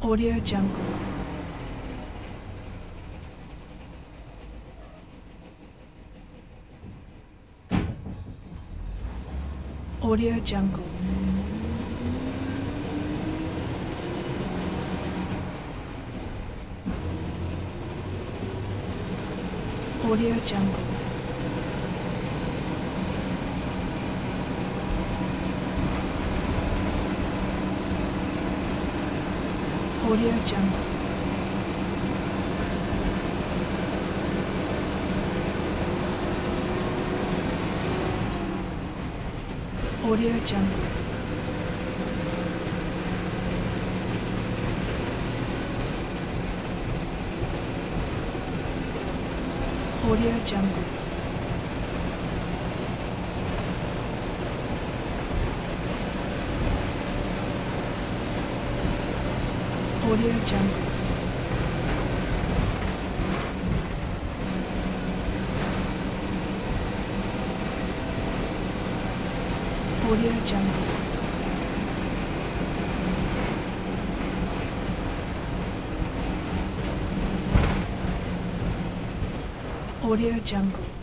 Audio Jungle. Audio Jungle. Audio Jungle. Audio Jungle. Audio Jungle. Audio Jungle. Audio Jungle. Audio Jungle. Audio Jungle.